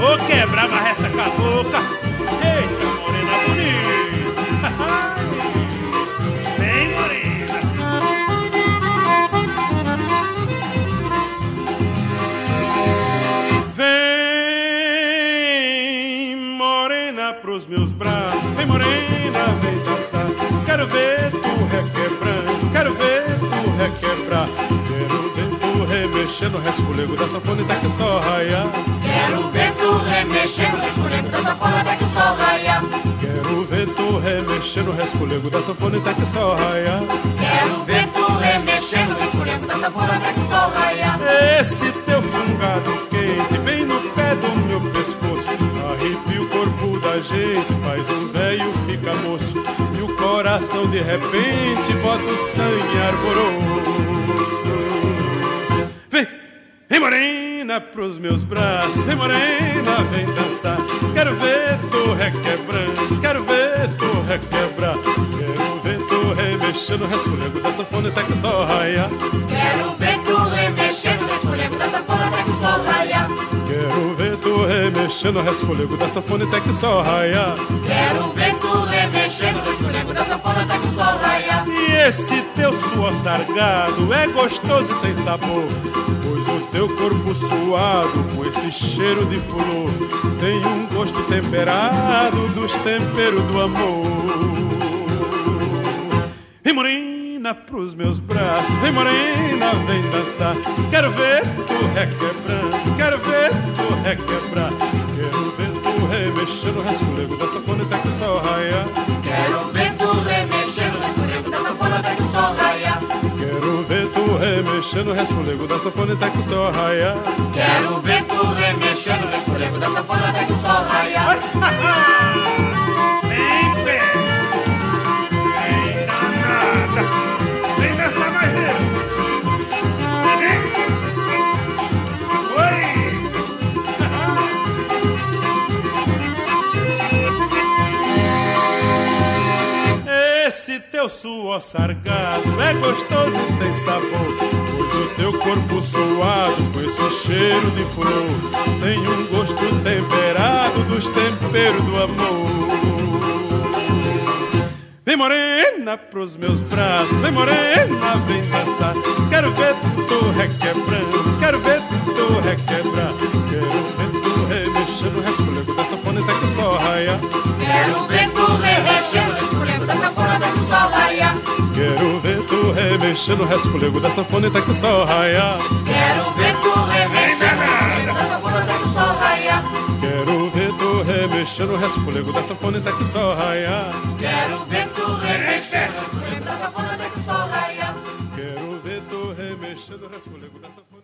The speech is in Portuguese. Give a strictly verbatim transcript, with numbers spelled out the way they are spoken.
Vou quebrar a essa cabocla. Eita, morena bonita. Vem, morena. Vem, morena, pros meus braços. Vem, morena, vem dançar. Quero ver tu requebrando. Quero ver tu requebrar. Quero ver tu remexendo o resfolego da sanfona até que o sol raiar. Quero ver tu remexendo o resfolego da sanfona até que o sol raiar. Quero ver tu remexendo o resfolego da sanfona até que o sol raiar. Quero ver tu remexendo o resfolego da sanfona até que o sol raiar. Esse teu fungado quente bem no pé do meu pescoço arrepia o corpo da gente, faz um velho fica moço e o coração de repente bota o sangue arboroso. Vem, vem morena pros meus braços, vem morena, vem dançar. Quero ver tu requebrando, quero ver tu requebrar. Quero ver tu remexendo o resfolego da sanfona até que o sol raiar. Quero ver tu remexendo o resfolego da sanfona até que o sol raiar. Quero ver tu remexendo o resfolego da sanfona até que o sol raiar. Quero ver tu remexendo o resfolego da sanfona até que o sol raiar. E esse teu suor sargado é gostoso e tem sabor, pois o teu corpo suado com esse cheiro de flor tem um gosto temperado dos temperos do amor. Vem morena pros meus braços, vem morena, vem dançar. Quero ver tu requebrando, quero ver tu requebrar. Quero ver tu remexendo o resfolego da sanfona até que o sol raiar. Quero ver tu remexendo o resfolego da sanfona até que o sol raiar. Quero ver tu remexendo o resfolego da sanfona até que o sol raiar. Quero ver tu remexendo o resfolego da sanfona até que o sol raiar. Vem, pé! Vem, danada! Vem dançar mais eu! Vem! Oi! Esse teu suor sargado é gostoso e tem sabor, pois o teu corpo suado com esse cheiro de flor tem um gosto temperado dos temperos do amor. Vem morena pros meus braços, vem morena, vem dançar. Quero ver tu requebrando, quero ver tu requebrar. Quero ver tu remexendo o resfolego da sanfona até que o sol raiar. Quero ver tu remexendo o resfolego da sanfona até que o sol raiar. Quero ver tu remexendo o resfolego da sanfona até que o sol raiar. Quero ver tu remexendo o resfolego da sanfona até que o sol raiar. Quero ver tu remexendo o resfolego da sanfona até que o sol raiar. Quero ver tu remexendo o resfolego da sanfona até que o sol raiar. Quero ver tu remexendo o resfolego da sanfona.